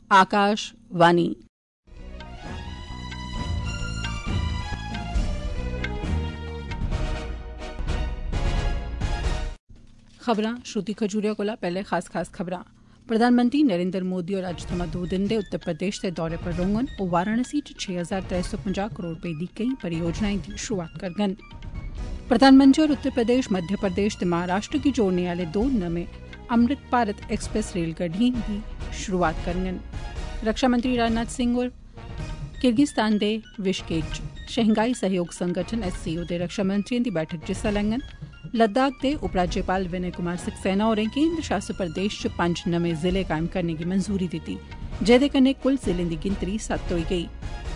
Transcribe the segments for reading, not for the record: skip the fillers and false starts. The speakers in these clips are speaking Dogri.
आकाशवाणी। खबरां श्रुति खजूरिया कोला पैहले खास खबरां। प्रधानमंत्री नरेंद्र मोदी होर अज्ज थमां 2 दिन दे उत्तर प्रदेश दे दौरे पर रौह्ङन। ओह् वाराणसी च 6,350 करोड़ रपे दी केईं परियोजनाएं दी शुरुआत करङन। प्रधानमंत्री होर उत्तर प्रदेश, मध्य प्रदेश ते महाराष्ट्र गी जोड़ने आह्ले 2 नमें अमृत भारत एक्सप्रेस रेलगड्डिएं दी शुरुआत करङन। रक्षा मंत्री राजनाथ सिंह होर किर्गिस्तान दे बिश्केक च शंघाई सहयोग संगठन SCO दे रक्षा मंत्रियें दी बैठक च हिस्सा लैङन। लद्दाख दे उपराज्यपाल विनय कुमार सक्सेना होरें केंद्र शासित प्रदेश च 5 नमें जिले कायम करने गी मंजूरी दित्ती, जेह्दे कन्नै कुल जिलें दी गिनतरी 7 होई गेई।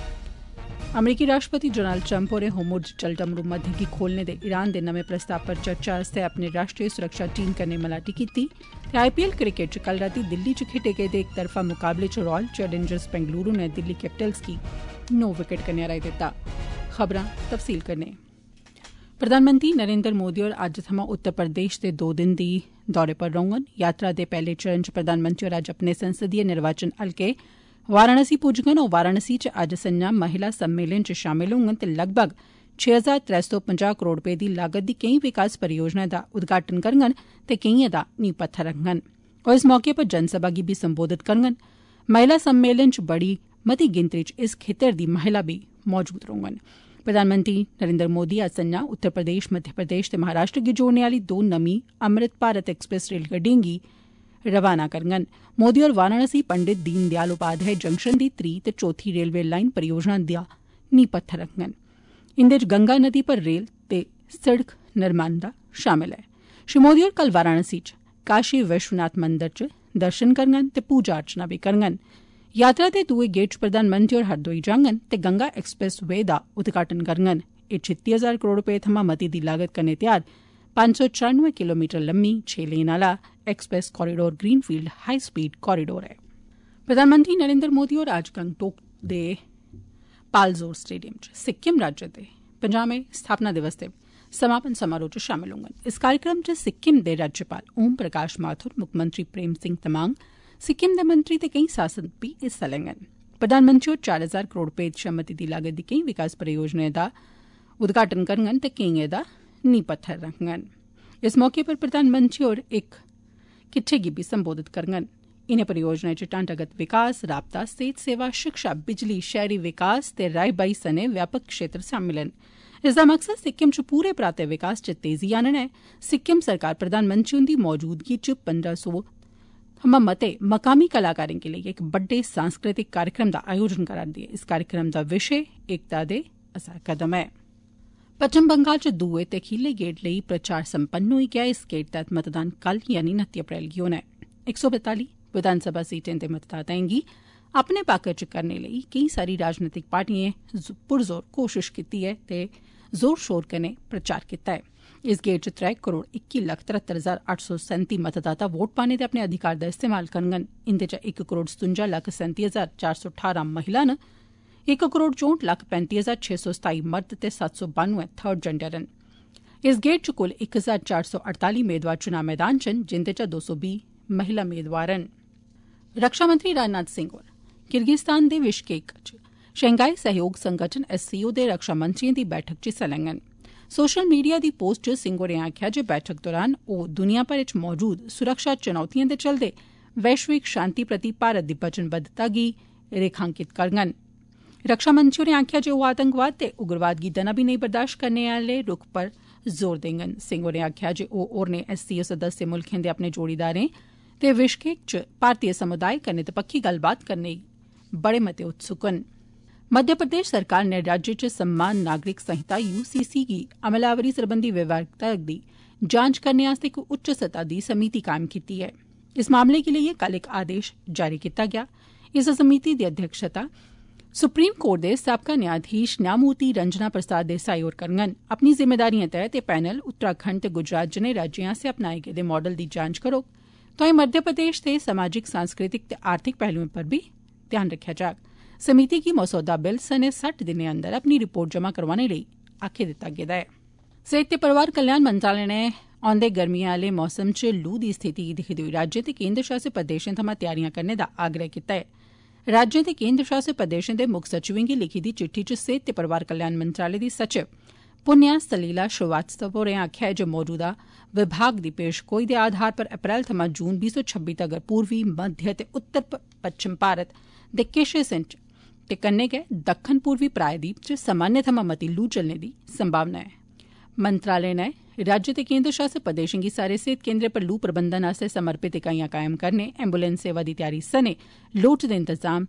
अमरीकी राष्ट्रपति डोनाल्ड ट्रंप होरें होर्मुज जलदमरू मध्य गी खोलने दे ईरान दे नमें प्रस्ताव पर चर्चा आस्तै अपने राष्ट्रीय सुरक्षा टीम कन्नै मलाटी कीती। IPL क्रिकेट च कल रातीं दिल्ली च खेड्डे गेदे इक तरफा मुकाबले च रॉयल चैलेंजर्स बेंगलुरू ने दिल्ली कैपिटल्स गी 9 विकेट कन्नै हराई दित्ता। खबरां तफसील कन्नै। प्रधानमंत्री नरेंद्र मोदी होर अज्ज थमां उत्तर प्रदेश दे 2 दिन दी दौरे पर रौह्ङन। यात्रा दे पैह्ले चरण च प्रधानमंत्री होर अज्ज अपने संसदीय निर्वाचन हलके वाराणसी पुज्जङन। ओह् वाराणसी च अज्ज संझा महिला सम्मेलन च शामल होङन ते लगभग 6,350 करोड़ रपे दी लागत दी केईं विकास परियोजनाएं दा उद्घाटन करङन ते केइएं दा नींह पत्थर रक्खङन। ओह् इस मौके पर जनसभा गी बी संबोधित करङन। महिला सम्मेलन च बड़ी मती गिनतरी च इस खेतर दी महिला बी मौजूद रौह्ङन। प्रधानमंत्री नरेंद्र मोदी अज्ज संझा उत्तर प्रदेश, मध्य प्रदेश ते महाराष्ट्र गी जोड़ने आह्ली 2 नमीं अमृत भारत एक्सप्रेस रेलगड्डिएं गी रवाना करङन। मोदी होर वाराणसी पंडित दीन दयाल उपाध्याय जंक्शन दी 3 ते 4थी रेलवे लाईन परियोजना दा नींह पत्थर रक्खङन। इंदे च गंगा नदी पर रेल ते सड़क निर्माण दा शामल ऐ। श्री मोदी होर कल वाराणसी च काशी विश्वनाथ मंदर च दर्शन करङन ते पूजा अर्चना बी करङन। यात्रा दे दुए गेड़ च प्रधानमंत्री होर हरदोई जाङन ते गंगा एक्सप्रेस वे दा उद्घाटन करङन। एह् 36,000 करोड़ रपे थमां मती दी लागत कन्नै तैयार 594 किलोमीटर लम्मी 6 लेन आह्ला express corridor greenfield high speed corridor ऐ। प्रधानमंत्री नरेंद्र मोदी होर अज्ज गंगटोक दे पालजोर स्टेडियम च सिक्किम राज्य दे 50वें स्थापना दिवस दे समापन समारोह च शामल होङन। इस कार्यक्रम च सिक्किम दे राज्यपाल ओम प्रकाश माथुर, मुक्खमंत्री प्रेम सिंह तमांग, सिक्किम दे मंत्री ते केईं सांसद बी हिस्सा लैङन। प्रधानमंत्री होर 4,000 करोड़ रपे शा मती दी लागत दी केईं विकास परियोजनाएं दा उद्घाटन करङन ते केइएं दा नींह पत्थर रक्खङन। इस मौके पर प्रधानमंत्री होर इक किट्ठे गी बी संबोधित करङन। इनें परियोजनाएं च ढांचागत विकास, राबता, सेहत सेवा, शिक्षा, बिजली, शैहरी विकास ते राई बाई सने व्यापक क्षेत्र शामिल न। इसदा मकसद सिक्किम च पूरे पराते विकास च तेजी आनना ऐ। सिक्किम सरकार प्रधानमंत्री हुंदी मौजूदगी च 1500 थमां मते मकामी कलाकारें गी लेइयै इक बड्डे सांस्कृतिक कार्यक्रम दा आयोजन करा'रदी ऐ। इस कार्यक्रम दा विशे एकता दे असा कदम ऐ। पच्छम बंगाल च दुए ते खीरले गेड़ लेई प्रचार संपन्न होई गेआ। इस गेड़ तैह्त मतदान कल यानी 29 अप्रैल गी होना ऐ। 142 विधानसभा सीटें दे मतदाताएं गी अपने पक्ख च करने लेई केईं सारी राजनीतिक पार्टिएं पुरजोर कोशिश कीती ऐ ते जोर शोर कन्नै प्रचार कीता ऐ। इस गेड़ च 3 करोड़ 21,73,837 मतदाता वोट पाने ते अपने अधिकार दा इस्तेमाल करङन। इंदे च 1 करोड़ 57,37,418 महिलां न, 1 करोड़ 64,35,627 मर्द ते 792 थर्ड जेंडर न। इस गेड़ च कुल 1,448 मेदवार चुनाव मैदान च न, जिंदे च 220 महिला मेदवार न। रक्षा मंत्री राजनाथ सिंह होर किर्गिस्तान दे बिश्केक च शंघाई सहयोग संगठन SCO दे रक्षा मंत्रियें दी बैठक च हिस्सा लैङन। सोशल मीडिया दी पोस्ट च सिंह होरें आखेआ जे बैठक दौरान ओह् दुनिया भरै च मौजूद सुरक्षा चुनौतिएं दे चलदे वैश्विक शांति प्रति भारत दी वचनबद्धता गी रेखांकित करङन। रक्षा मंत्री होरें आखेआ जे ओह् आतंकवाद ते उग्रवाद गी दना बी नेईं बर्दाश्त करने आह्ले रुख पर जोर देङन। सिंह होरें आखेआ जे ओह् होरनें SCO सदस्य मुल्खें दे अपने जोड़ीदारें ते बिश्केक च भारतीय समुदाय कन्नै दपक्खी गल्लबात करने बड़े मते उत्सुक न। मध्य प्रदेश सरकार ने राज्य च सम्मान नागरिक संहिता UCC गी अमलावरी सरबंधी व्यवहारिकता दी जांच करने आस्तै इक उच्च सतह दी समिति कायम कीती ऐ। इस मामले गी लेइयै कल इक आदेश जारी कीता गेआ। इस समिति दी अध्यक्षता सुप्रीम कोर्ट दे साबका न्यायाधीश न्यायमूर्ति रंजना प्रसाद देसाई होर करङन। अपनी जिम्मेदारियें तैह्त एह् पैनल उत्तराखंड ते गुजरात जनेह् राज्यें आसेआ अपनाए गेदे मॉडल दी जांच करोग। तोआईं मध्य प्रदेश दे समाजिक, सांस्कृतिक ते आर्थिक पहलुएं पर बी ध्यान रक्खेआ जाग। समिति गी मसौदा बिल सने 60 दिनें अंदर अपनी रिपोर्ट जमा करोआने लेई आक्खी दित्ता गेदा ऐ। सेहत ते परिवार कल्याण मंत्रालय ने औंदे गर्मिएं आह्ले मौसम च लू दी स्थिति गी दिक्खदे होई राज्य ते केन्द्र शासित प्रदेशें थमां त्यारियां करने दा आग्रह कीता ऐ। राज्य ते केन्द्र शासित प्रदेशें दे मुक्ख सचिवें गी लिखी दी चिट्ठी च सेहत ते परिवार कल्याण मंत्रालय दी सचिव पुण्या सलीला श्रीवास्तव होरें आखेआ ऐ जे मौजूदा विभाग दी पेशगोई दे आधार पर अप्रैल थमां जून 2026 तगर पूर्वी मध्य ते उत्तर पच्छम भारत दे किश हिस्सें च ते कन्नै गै दक्खन पूर्वी प्रायद्वीप च सामान्य थमां मती लू चलने दी संभावना ऐ। मंत्रालय नै राज्य ते केन्द्र शासित प्रदेशें गी सारे सेहत केन्द्रें पर लू प्रबंधन आस्तै समर्पित इकाइयां कायम करने एम्बुलेंस सेवा दी तैयारी सने लोड़चदे इंतजाम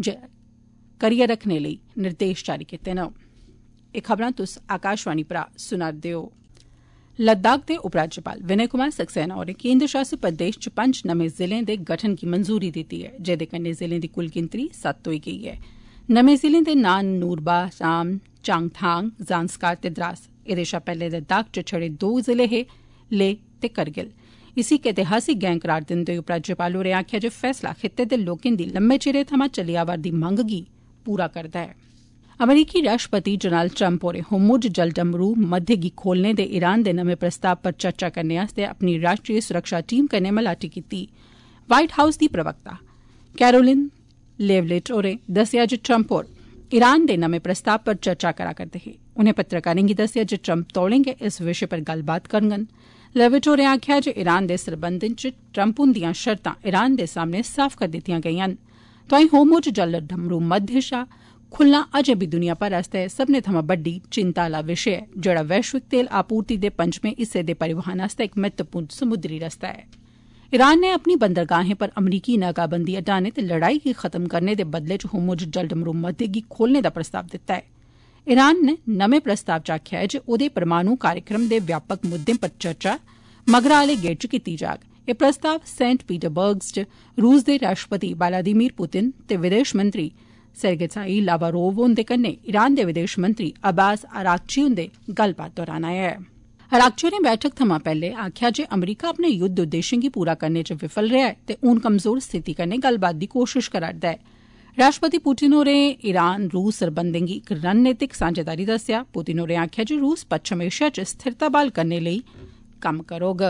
करियै रखने लेई निर्देश जारी कीते न। एह् खबरां तुस आकाशवाणी परा सुना'रदे ओ। लद्दाख दे उपराज्यपाल विनय कुमार सक्सेना होरें केन्द्र शासित प्रदेश च 5 नमें जिलें दे गठन गी मंजूरी दित्ती ऐ, जेदे कन्नै जिलें दी कुल गिनतरी 7 होई गेई ऐ। नमें जिलें दे नां नूरबा, राम, चांगथांग, जांस्कार ते द्रास। एह्दे शा पैह्ले लद्दाख च छड़े 2 जिले हे, लेह ते करगिल। इसी इक ऐतिहासिक गैं करार दिंदे होई उपराज्यपाल होरें आखेआ जे फैसला खित्ते दे लोकें दी लम्मे चिरे थमां चली आवा'रदी मंग गी पूरा करदा ऐ। अमरीकी राष्ट्रपति डोनाल्ड ट्रंप होरें होर्मुज जलडमरू मध्य गी खोलने दे ईरान दे नमें प्रस्ताव पर चर्चा करने आस्तै अपनी राष्ट्रीय सुरक्षा टीम कन्नै मलाटी कीती। व्हाइट हाउस दी प्रवक्ता कैरोलिन लेवलिट होरें दस्सेआ जे ट्रंप होर ईरान दे नमें प्रस्ताव पर चर्चा करा करदे हे। उनें पत्रकारें गी दस्सेआ जे ट्रंप तौले गै इस विशे पर गल्लबात करङन। लेविट होरें आखेआ जे ईरान दे सरबंधें च ट्रंप हुंदियां शर्तां ईरान दे सामने साफ करी दित्तियां गेईयां न। तोआईं होर्मुज जलडमरू मध्य शा खुल्लना अजें बी दुनिया भर आस्तै सब्बने थमां बड्डी चिंता आह्ला विशे ऐ, जेह्ड़ा वैश्विक तेल आपूर्ति दे पंजमें हिस्से दे परिवहन आस्तै इक महत्वपूर्ण समुद्री रस्ता ऐ। ईरान नै अपनी बंदरगाहें पर अमरीकी नाकाबंदी हटाने ते लड़ाई गी खत्म करने दे बदले च होर्मुज जलडमरू मध्य गी खोलने दा प्रस्ताव दित्ता ऐ। ईरान नै नमें प्रस्ताव च आखेआ ऐ जे ओह्दे परमाणु कार्यक्रम दे व्यापक मुद्दें पर चर्चा मगरा आह्ले गेड़ च कीती जाग। एह् प्रस्ताव सेंट पीटरबर्ग च रूस दे राष्ट्रपति व्लादिमीर पुतिन ते विदेश मंत्री सेर्गेई लावारोव हुंदे कन्नै ईरान दे विदेश मंत्री अब्बास अरागची हुंदे गल्लबात दौरान आया ऐ। अरागची होरें बैठक थमां पैह्ले आखेआ जे अमरीका अपने युद्ध उद्देश्यें गी पूरा करने च विफल रेहा ऐ ते हून कमजोर स्थिति कन्नै गल्लबात दी कोशश करा'रदा ऐ। राष्ट्रपति पुतिन होरें ईरान रूस सरबंधें गी इक रणनीतिक सांझेदारी दस्सेआ। पुतिन होरें आखेआ जे रूस पच्छम एशिया च स्थिरता ब्हाल करने लेई कम्म करोग।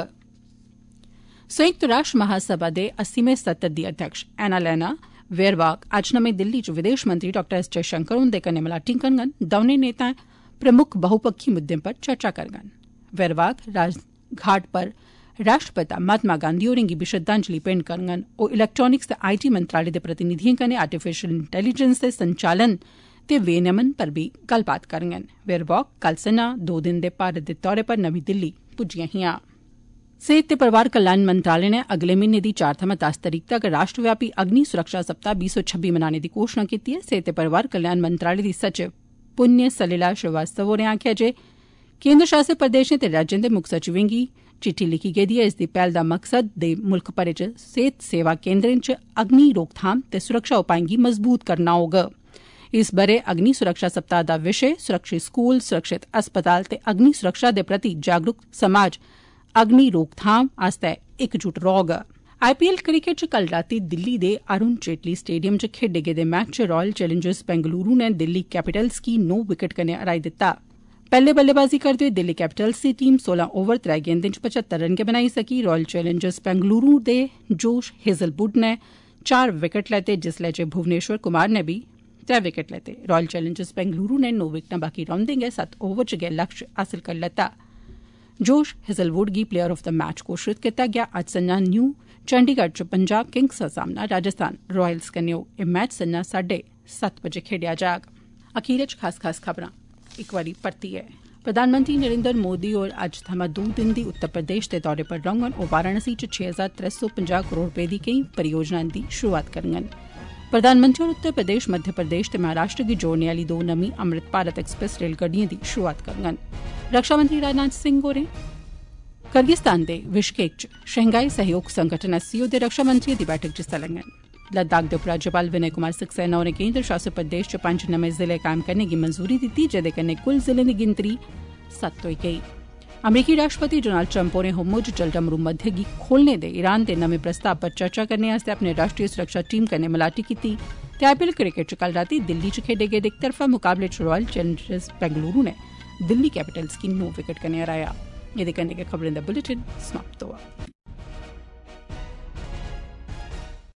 संयुक्त राष्ट्र महासभा दे 80वें सत्र दी अध्यक्ष एनालेना वेयरवाक अज्ज नमीं दिल्ली च विदेश मंत्री डॉ एस जयशंकर हुंदे कन्नै मलाटी करङन। दौनें नेताएं प्रमुख बहुपक्षी मुद्दें पर चर्चा करङन। वेयरवाक राजघाट पर राष्ट्रपिता महात्मा गांधी होरें गी बी श्रद्धांजलि भेंट करङन। ओह् इलैक्ट्रानिक्स ते IT मंत्रालय दे प्रतिनिधिएं कन्नै आर्टिफिशियल इंटेलीजेंस दे संचालन ते विनियमन पर बी गल्लबात करङन। वेयरवाक कल संझा 2 दिन दे भारत दे दौरे पर नमीं दिल्ली पुज्जियां हियां। सेहत ते परिवार कल्याण मंत्रालय नै अगले म्हीने दी 4 थमां 10 तरीक तगर राष्ट्रव्यापी अग्नि सुरक्षा सप्ताह 2026 मनाने दी घोषणा कीती ऐ। सेहत ते परिवार कल्याण मंत्रालय दी सचिव पुण्य सलीला श्रीवास्तव होरें आखेआ जे केन्द्र शासित प्रदेशें ते राज्यें दे मुक्ख सचिवें गी चिट्ठी लिखी गेदी ऐ। इसदी पैह्ल दा मकसद दे मुल्ख भरै च सेहत सेवा केन्द्रें च अग्नि रोकथाम ते सुरक्षा उपाएं गी मजबूत करना होग। इस ब'रे अग्नि सुरक्षा सप्ताह दा विशे सुरक्षित स्कूल, सुरक्षित अस्पताल ते अग्नि सुरक्षा दे प्रति जागरूक समाज अग्नि रोकथाम आस्तै इकजुट रौह्ग। IPL क्रिकेट च कल रातीं दिल्ली दे अरुण जेटली स्टेडियम च खेड्डे गेदे मैच च रॉयल चैलेंजर्स बेंगलुरू नै दिल्ली कैपिटल्स गी 9 विकेट कन्नै हराई दित्ता। पैह्ले बल्लेबाजी करदे होई दिल्ली कैपिटल्स दी टीम 16 ओवर 3 गेंदें च 75 रन गै बनाई सकी। रॉयल चैलेंजर्स बेंगलुरू दे जोश हेजलवुड ने 4 विकेट लैते, जिसलै जे भुवनेश्वर कुमार ने बी 3 विकेट लैते। रॉयल चैलेंजर्स बेंगलुरू ने 9 विकेटां बाकी रौंह्दे गै 7 ओवर च गै लक्ष्य हासिल करी लैता। जोश हेजलवुड गी प्लेयर ऑफ द मैच घोषित कीता गेआ। अज्ज संझा न्यू चंडीगढ़ च पंजाब किंग्स दा सामना राजस्थान रॉयल्स कन्नै होग। एह् मैच संझा 7:30 बजे खेड्डेआ जाग। अखीर च खास खबरां इक बारी परतियै। प्रधानमंत्री नरेंद्र मोदी होर अज्ज थमां 2 दिन दी उत्तर प्रदेश दे दौरे पर रौह्ङन। ओह् वाराणसी च 6,350 करोड़ रपेऽ दी केईं परियोजनाएं दी शुरुआत करङन। प्रधानमंत्री होर उत्तर प्रदेश, मध्य प्रदेश ते महाराष्ट्र गी जोड़ने आह्ली 2 नमीं अमृत भारत एक्सप्रेस रेलगड्डिएं दी शुरुआत करङन। रक्षा मंत्री राजनाथ सिंह होरें किर्गिस्तान दे बिश्केक च शंघाई सहयोग संगठन SCO दे रक्षा मंत्रिएं दी बैठक च हिस्सा लैङन। लद्दाख दे उपराज्यपाल विनय कुमार सक्सेना होरें केन्द्र शासित प्रदेश च 5 नमें जिले कायम करने गी मंजूरी दित्ती, जेदे कन्नै कुल जिलें दी गिनतरी 7 होई गेई। अमरीकी राष्ट्रपति डोनाल्ड ट्रंप होरें होर्मुज जलडमरू मध्य गी खोलने दे ईरान दे नमें प्रस्ताव पर चर्चा करने आस्तै अपने राष्ट्रीय सुरक्षा टीम कन्नै मलाटी कीती। ते IPL क्रिकेट च कल रातीं दिल्ली च खेड्डे गेदे इक तरफा मुकाबले च रॉयल चैलेंजर्स बेंगलुरू ने दिल्ली कैपिटल्स गी 9 विकेट कन्नै हराया। एह्दे कन्नै गै खबरें दा बुलेटिन समाप्त होआ।